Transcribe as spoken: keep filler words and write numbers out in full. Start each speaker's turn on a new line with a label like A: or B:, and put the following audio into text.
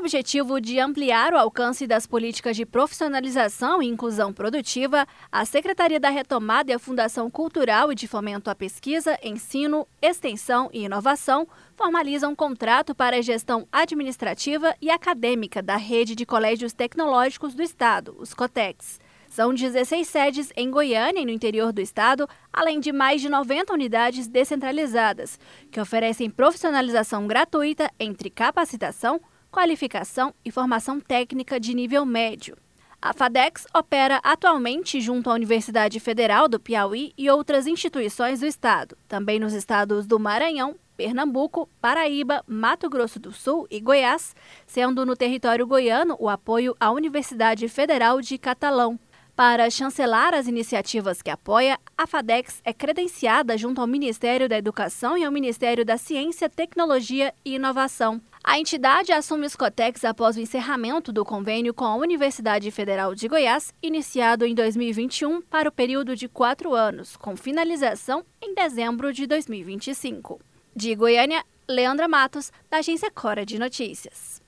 A: objetivo de ampliar o alcance das políticas de profissionalização e inclusão produtiva, a Secretaria da Retomada e a Fundação Cultural e de Fomento à Pesquisa, Ensino, Extensão e Inovação formalizam um contrato para a gestão administrativa e acadêmica da Rede de Colégios Tecnológicos do Estado, os COTECs. São dezesseis sedes em Goiânia e no interior do estado, além de mais de noventa unidades descentralizadas, que oferecem profissionalização gratuita entre capacitação, qualificação e formação técnica de nível médio. A FADECS opera atualmente junto à Universidade Federal do Piauí e outras instituições do estado, também nos estados do Maranhão, Pernambuco, Paraíba, Mato Grosso do Sul e Goiás, sendo no território goiano o apoio à Universidade Federal de Catalão. Para chancelar as iniciativas que apoia, a FADECS é credenciada junto ao Ministério da Educação e ao Ministério da Ciência, Tecnologia e Inovação. A entidade assume os COTECs após o encerramento do convênio com a Universidade Federal de Goiás, iniciado em dois mil e vinte e um para o período de quatro anos, com finalização em dezembro de dois mil e vinte e cinco. De Goiânia, Leandra Matos, da Agência Cora de Notícias.